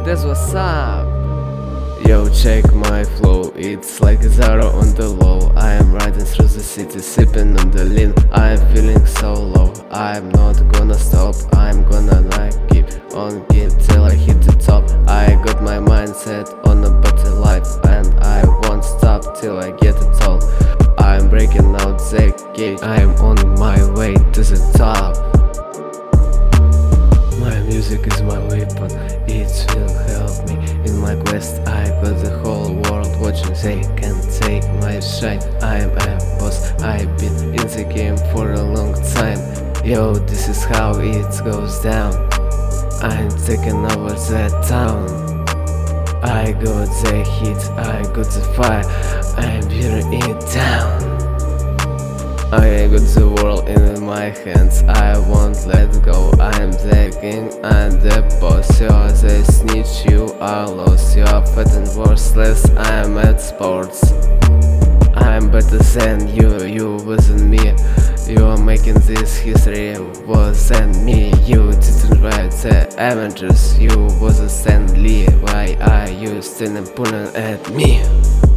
that's what's up. Yo, check my flow, it's like a Zara on the low. I am riding through the city, sipping on the lean. I am feeling so low, I'm not gonna stop. I'm gonna keep on till I hit the top. I got my mindset on a better life, and I won't stop till I get it all. I'm breaking out the gate, I am on my way to the top. My music is my weapon, it will help me in my quest. I got the whole world watching, they can't take my shine. I am a boss, I've been in the game for a long time. Yo, this is how it goes down. I'm taking over the town. I got the heat, I got the fire, I'm burning it down. I got the world in my hands, I won't let go. I am the king and the boss. You're the snitch, you are lost. You're fat and worthless, I am at sports. I'm better than you wasn't me. You're making this history, wasn't me. You didn't write the Avengers, you wasn't Stan Lee. Why are you still pulling at me?